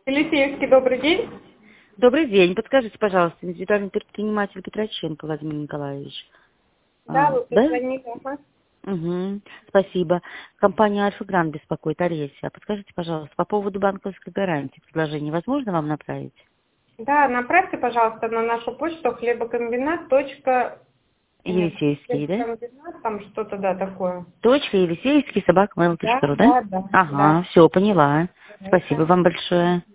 Елисеевский, добрый день. Добрый день. Подскажите, пожалуйста, индивидуальный предприниматель Петроченко Владимир Николаевич. Да, вы Да? позвонили. Ага. Угу. Спасибо. Компания Альфа-Гранд беспокоит, Олеся. Подскажите, пожалуйста, по поводу банковской гарантии предложение возможно вам направить? Да, направьте, пожалуйста, на нашу почту хлебокомбинат. Нет, Елисейский, да? хлебокомбинат, там что-то, да, такое. Елисейский, Да, собака.mail.ru, да? да, да, Ага, да. все, поняла. Спасибо вам большое.